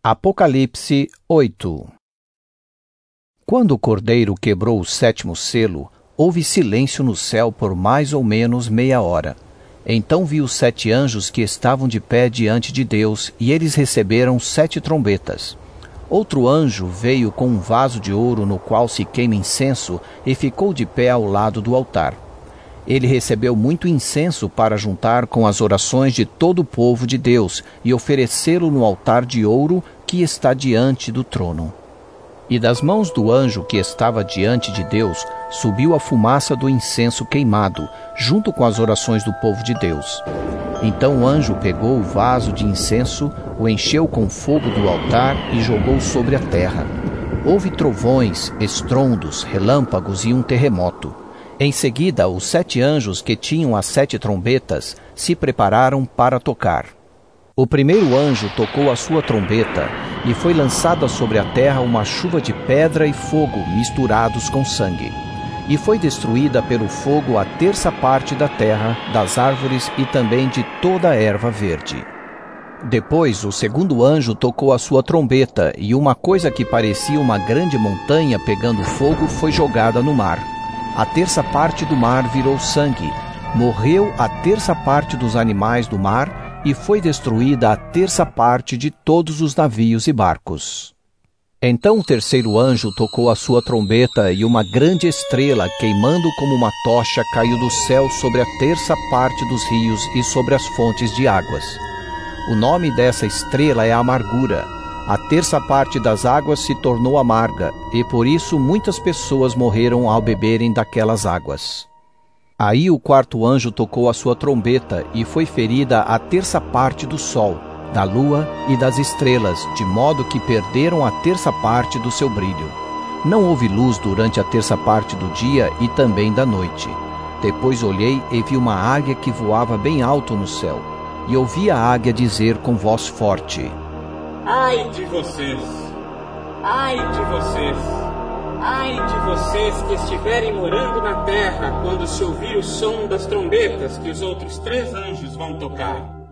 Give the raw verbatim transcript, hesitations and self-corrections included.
Apocalipse oito. Quando o Cordeiro quebrou o sétimo selo, houve silêncio no céu por mais ou menos meia hora. Então vi os sete anjos que estavam de pé diante de Deus, e eles receberam sete trombetas. Outro anjo veio com um vaso de ouro no qual se queima incenso e ficou de pé ao lado do altar. Ele recebeu muito incenso para juntar com as orações de todo o povo de Deus e oferecê-lo no altar de ouro que está diante do trono. E das mãos do anjo que estava diante de Deus subiu a fumaça do incenso queimado, junto com as orações do povo de Deus. Então o anjo pegou o vaso de incenso, o encheu com fogo do altar e jogou sobre a terra. Houve trovões, estrondos, relâmpagos e um terremoto. Em seguida, os sete anjos que tinham as sete trombetas se prepararam para tocar. O primeiro anjo tocou a sua trombeta, e foi lançada sobre a terra uma chuva de pedra e fogo misturados com sangue. E foi destruída pelo fogo a terça parte da terra, das árvores e também de toda a erva verde. Depois, o segundo anjo tocou a sua trombeta, e uma coisa que parecia uma grande montanha pegando fogo foi jogada no mar. A terça parte do mar virou sangue, morreu a terça parte dos animais do mar e foi destruída a terça parte de todos os navios e barcos. Então o terceiro anjo tocou a sua trombeta e uma grande estrela, queimando como uma tocha, caiu do céu sobre a terça parte dos rios e sobre as fontes de águas. O nome dessa estrela é Amargura. A terça parte das águas se tornou amarga, e por isso muitas pessoas morreram ao beberem daquelas águas. Aí o quarto anjo tocou a sua trombeta, e foi ferida a terça parte do sol, da lua e das estrelas, de modo que perderam a terça parte do seu brilho. Não houve luz durante a terça parte do dia e também da noite. Depois olhei e vi uma águia que voava bem alto no céu, e ouvi a águia dizer com voz forte: Ai de vocês! Ai de vocês! Ai de vocês que estiverem morando na terra quando se ouvir o som das trombetas que os outros três anjos vão tocar.